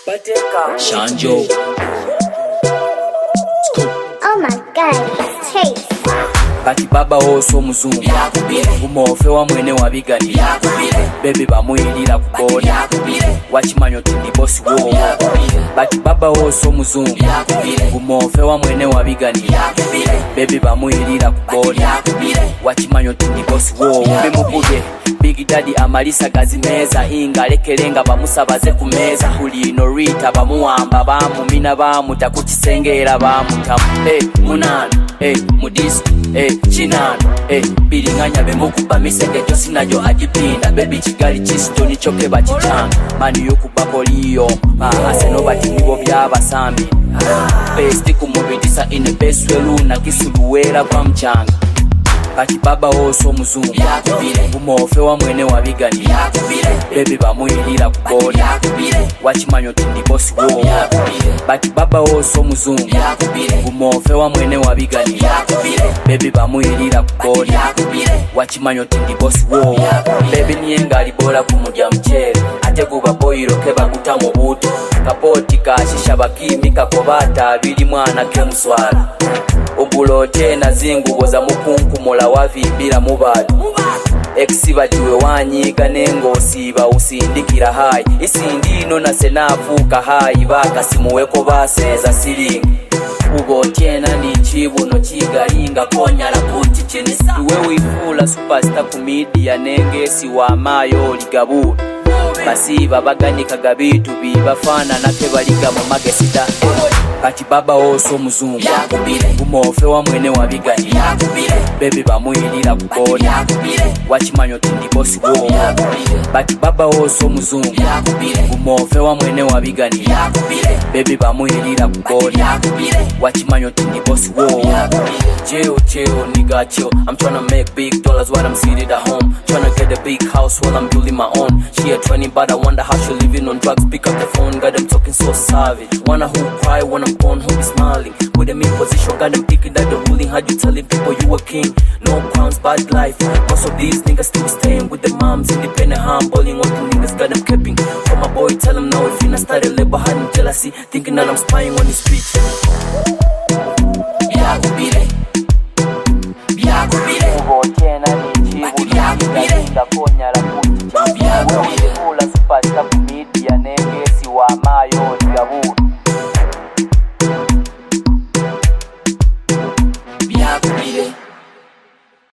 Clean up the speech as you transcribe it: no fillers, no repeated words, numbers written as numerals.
Shanjo. Oh my god, it's taste. Kati baba oso muzungu Umofe wa mwene wa bigani Baby bamwirira kubodi Wachimanyo tindi bosi wowo Kati baba oso muzungu Umofe wa mwene wa bigani Baby bamwirira kubodi Wachimanyo tindi bosi wowo Bimukube Big Daddy amalisa gazi meza Inga lekelenga bamusabaze kumeza Kulino Rita bamuwamba bamumina bamutakukisengera bamutamu Munana Mudisi Chinano Bilinganya bemukuba misenge tosinajo ajipinda Baby chigali chisito nichoke bachichanga Mani yokubako liyo Mahase no batimibo byabasambi Besti kumubidisa ine beswe luna kisuluwera kwa mchanga Kati baba oso muzungu Umofe wa mwene wa bigani Baby bamwirira kubodi Wachimanyo tindi bosi wowo Kati baba oso muzungu Umofe wa mwene wa bigani Baby bamwirira kubodi Wachimanyo tindi bosi wowo Baby niyenga alibola kumudya mchere Ate guba boyiro keba guta mu buto Kapoti kashisha bakimi kakobata Bili mwana kemuswala Ubulote na zingu boza mukunku mola wavimbira mubadu Eksiba jiwe wanyiga nengo siba usindikira hai Isindino na senafuka hai Baka simuweko baseza silingi Ubotiena ni chibuno chigalinga Konya la kuti chinisa Uwe wifula superstar kumedia Nenge siwa mayo ligabu Basiba baganika gabitu Bibafana na kebaliga magesida Kati baba oso muzungu Umofe wa mwene wa bigani Baby bamwirira kubodi Wachimanyo tindi bosi wowo Kati baba oso muzungu Umofe wa mwene wa bigani Baby bamwirira kubodi Wachimanyo tindi bosi wowo Chill, nigga chill I'm tryna make big dollars while I'm seated at home Tryna get a big house while I'm building my own She at 20 but I wonder how she living on drugs Pick up the phone, got them talking so savage Wanna who cry when I'm gone, who be smiling With them in position, got them thinking that they're ruling How you telling people you a king? No crowns, bad life Most of these niggas still staying with their moms Independent, humbling, all the niggas got them keeping For my boy, tell him now if you not started live behind jealousy Thinking that I'm spying on his speech